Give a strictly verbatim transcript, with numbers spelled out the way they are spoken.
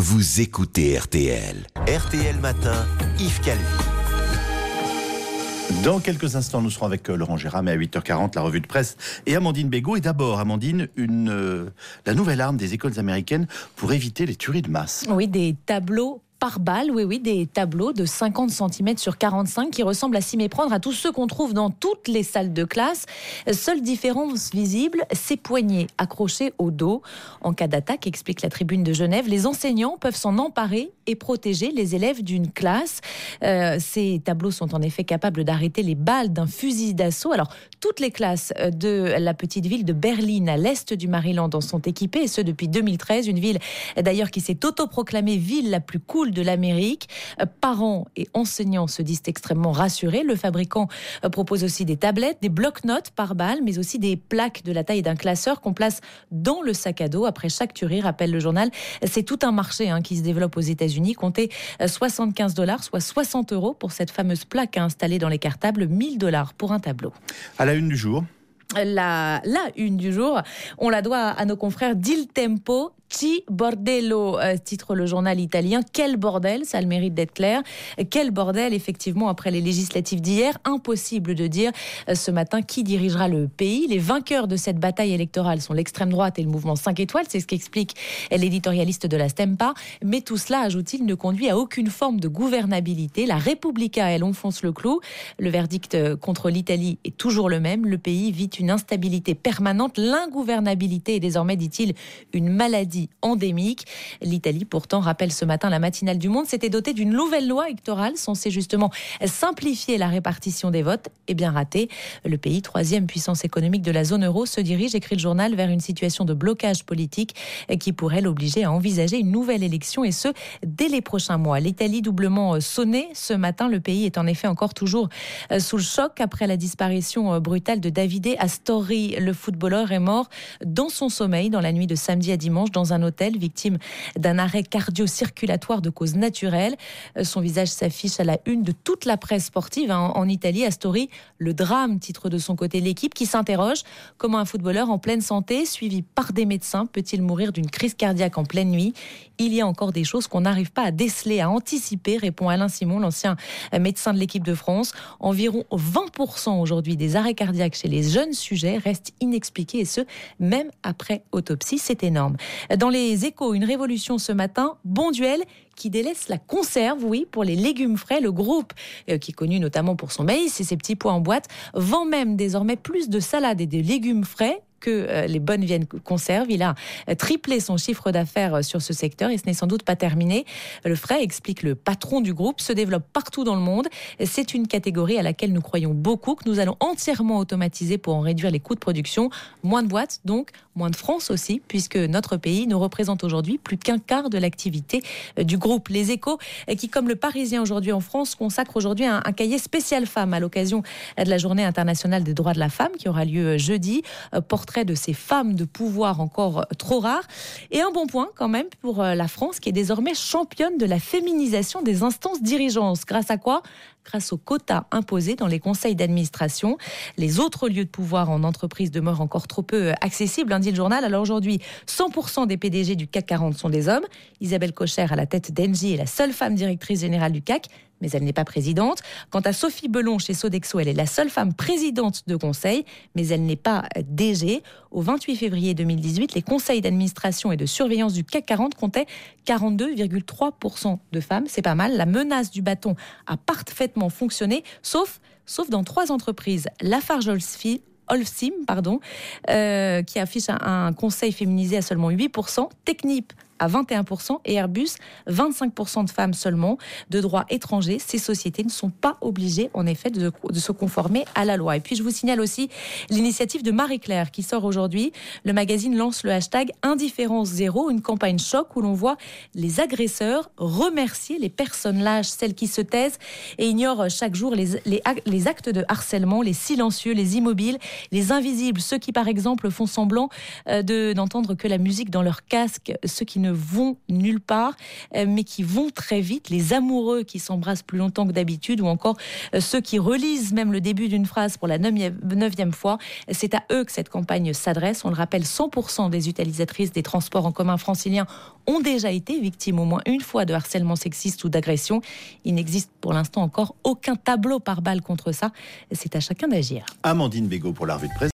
vous écoutez R T L. R T L Matin, Yves Calvi. Dans quelques instants, nous serons avec Laurent Gérard, mais à huit heures quarante, la revue de presse et Amandine Bégaud. Et d'abord, Amandine, une, euh, la nouvelle arme des écoles américaines pour éviter les tueries de masse. Oui, des tableaux par balle, oui, oui, des tableaux de cinquante centimètres sur quarante-cinq qui ressemblent à s'y méprendre à tous ceux qu'on trouve dans toutes les salles de classe. Seule différence visible, ces poignées accrochées au dos. En cas d'attaque, explique la Tribune de Genève, les enseignants peuvent s'en emparer et protéger les élèves d'une classe. Euh, ces tableaux sont en effet capables d'arrêter les balles d'un fusil d'assaut. Alors, toutes les classes de la petite ville de Berlin, à l'est du Maryland, en sont équipées, et ce depuis deux mille treize, une ville d'ailleurs qui s'est autoproclamée ville la plus cool de l'Amérique. Parents et enseignants se disent extrêmement rassurés. Le fabricant propose aussi des tablettes, des blocs-notes par balle, mais aussi des plaques de la taille d'un classeur qu'on place dans le sac à dos après chaque tuerie, rappelle le journal. C'est tout un marché hein, qui se développe aux États-Unis. Comptez soixante-quinze dollars, soit soixante euros pour cette fameuse plaque installée dans les cartables, mille dollars pour un tableau. À la une du jour. La, la une du jour, on la doit à nos confrères d'Il Tempo. Ci bordello, euh, titre le journal italien. Quel bordel, ça a le mérite d'être clair. Quel bordel, effectivement, après les législatives d'hier. Impossible de dire euh, ce matin qui dirigera le pays. Les vainqueurs de cette bataille électorale sont l'extrême droite et le mouvement cinq étoiles. C'est ce qu'explique l'éditorialiste de la Stampa. Mais tout cela, ajoute-t-il, ne conduit à aucune forme de gouvernabilité. La Repubblica, elle, enfonce le clou. Le verdict contre l'Italie est toujours le même. Le pays vit une instabilité permanente. L'ingouvernabilité est désormais, dit-il, une maladie endémique. L'Italie, pourtant, rappelle ce matin la matinale du Monde, s'était dotée d'une nouvelle loi électorale censée justement simplifier la répartition des votes. Et bien raté. Le pays, troisième puissance économique de la zone euro, se dirige, écrit le journal, vers une situation de blocage politique qui pourrait l'obliger à envisager une nouvelle élection, et ce, dès les prochains mois. L'Italie doublement sonnée ce matin. Le pays est en effet encore toujours sous le choc après la disparition brutale de Davide Astori. Le footballeur est mort dans son sommeil dans la nuit de samedi à dimanche dans un hôtel, victime d'un arrêt cardio-circulatoire de cause naturelle. Son visage s'affiche à la une de toute la presse sportive hein, en Italie. Astori, le drame, titre de son côté l'équipe, qui s'interroge: comment un footballeur en pleine santé, suivi par des médecins, peut-il mourir d'une crise cardiaque en pleine nuit? Il y a encore des choses qu'on n'arrive pas à déceler, à anticiper, répond Alain Simon, l'ancien médecin de l'équipe de France. Environ vingt pour cent aujourd'hui des arrêts cardiaques chez les jeunes sujets restent inexpliqués, et ce, même après autopsie. C'est énorme. Dans les Échos, une révolution ce matin. Bonduelle qui délaisse la conserve, oui, pour les légumes frais. Le groupe, euh, qui est connu notamment pour son maïs et ses petits pois en boîte, vend même désormais plus de salades et de légumes frais que euh, les bonnes vieilles conserves. Il a euh, triplé son chiffre d'affaires euh, sur ce secteur, et ce n'est sans doute pas terminé. Le frais, explique le patron du groupe, se développe partout dans le monde. C'est une catégorie à laquelle nous croyons beaucoup, que nous allons entièrement automatiser pour en réduire les coûts de production. Moins de boîtes, donc moins de France aussi, puisque notre pays nous représente aujourd'hui plus qu'un quart de l'activité euh, du groupe. Les Échos, euh, qui, comme le Parisien aujourd'hui en France, consacre aujourd'hui un, un cahier spécial femmes à l'occasion de la Journée internationale des droits de la femme qui aura lieu jeudi. Euh, portrait de ces femmes de pouvoir encore trop rares. Et un bon point quand même pour la France, qui est désormais championne de la féminisation des instances dirigeantes. Grâce à quoi ? Grâce aux quotas imposés dans les conseils d'administration. Les autres lieux de pouvoir en entreprise demeurent encore trop peu accessibles, hein, dit le journal. Alors aujourd'hui, cent pour cent des P D G du C A C quarante sont des hommes. Isabelle Kocher, à la tête d'Engie, est la seule femme directrice générale du C A C, mais elle n'est pas présidente. Quant à Sophie Belon, chez Sodexo, elle est la seule femme présidente de conseil, mais elle n'est pas D G. Au vingt-huit février deux mille dix-huit, les conseils d'administration et de surveillance du C A C quarante comptaient quarante-deux virgule trois pour cent de femmes. C'est pas mal. La menace du bâton a parfaitement fonctionné, sauf, sauf dans trois entreprises. Lafarge-Holcim, Holcim, pardon, euh, qui affiche un, un conseil féminisé à seulement huit pour cent. Technip à vingt et un pour cent et Airbus, vingt-cinq pour cent de femmes seulement. De droit étranger, ces sociétés ne sont pas obligées, en effet, de, de se conformer à la loi. Et puis, je vous signale aussi l'initiative de Marie-Claire qui sort aujourd'hui. Le magazine lance le hashtag Indifférence Zéro, une campagne choc où l'on voit les agresseurs remercier les personnes lâches, celles qui se taisent et ignorent chaque jour les, les, les actes de harcèlement, les silencieux, les immobiles, les invisibles, ceux qui, par exemple, font semblant de, d'entendre que la musique dans leur casque, ceux qui ne vont nulle part, mais qui vont très vite. Les amoureux qui s'embrassent plus longtemps que d'habitude, ou encore ceux qui relisent même le début d'une phrase pour la neuvième fois. C'est à eux que cette campagne s'adresse. On le rappelle, cent pour cent des utilisatrices des transports en commun franciliens ont déjà été victimes au moins une fois de harcèlement sexiste ou d'agression. Il n'existe pour l'instant encore aucun tableau par balle contre ça. C'est à chacun d'agir. Amandine Bégaud pour la revue de presse.